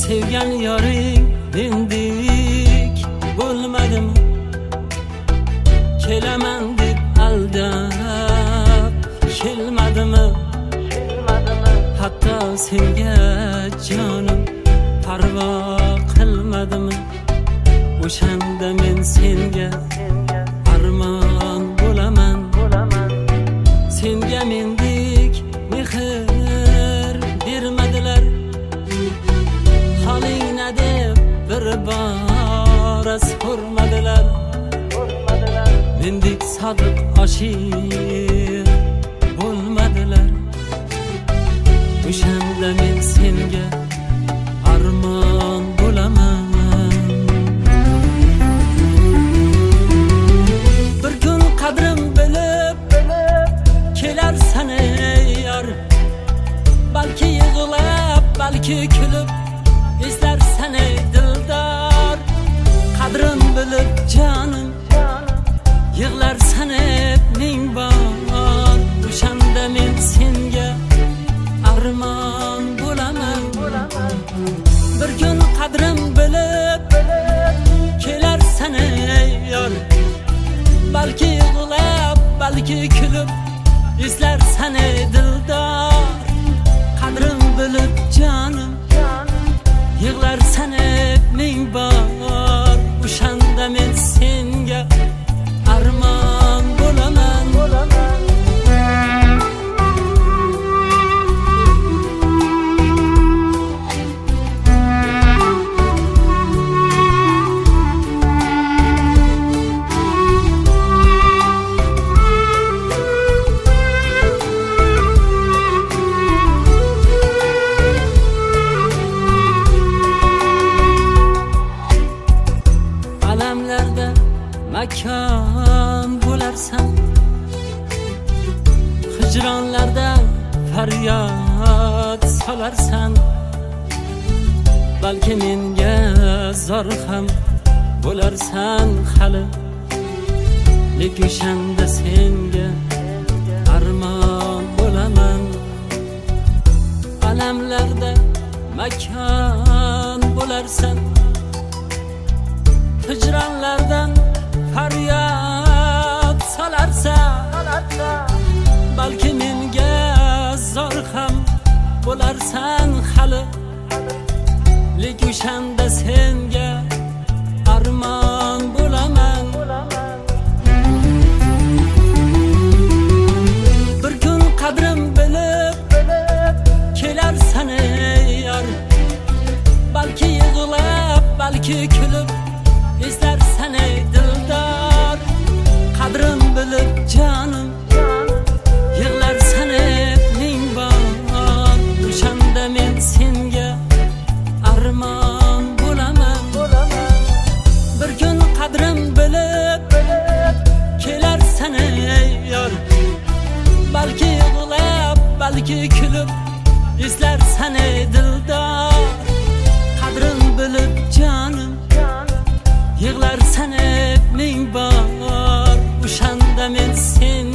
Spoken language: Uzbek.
Sevgan yoring mendek bo'lmadimi? Kelaman deb aldab kelmadimi? Hatto senga jonim parvo qilmadimi? O'shanda men senga armon bo'laman. Senga mendek mehr bermadilar. Holingna deb bir bor so'rmadilar. Mendek sodiq oshiq bo'lmadilar. O'shanda men senga armon bo'laman. Bir kun qadrim bilib kelarsan ey yor. Balki yig'lab, balki kulib eslarsan ey dildor. Qadrim bilib jonim yig'larsan hep ming bor. O'shanda men senga armon bo'laman. Bir kun qadrim bilib kelarsan ey yor. Balki yig'lab, balki kulib eslarsan ey dildor. Qadrim bilib jonim yig'larsan hep ming bor. O'shanda men senga armon bo'laman. Alamlarda makon bo'larsan, hijronlarda faryod solarsan. Balki menga zor ham bo'larsan hali, lekin o'shanda senga armon bo'laman. Alamlarda makon bo'larsan, hijronlardan faryod solarsan. Balki menga zor ham bo'larsan hali, lekin o'shanda senga armon bo'laman. Bir kun qadrim bilib kelarsan ey yor. Balki yig'lab, balki kulib eslarsan ey dildor. Qadrim bilib jonim yig'larsan hep ming bor. O'shanda men senga armon bo'laman. Bir kun qadrim bilib kelarsan ey yor. Balki yig'lab, balki kulib eslarsan ey dildor. Qadrim bilib jonim yig'larsan hep ming bor. O'shanda men sen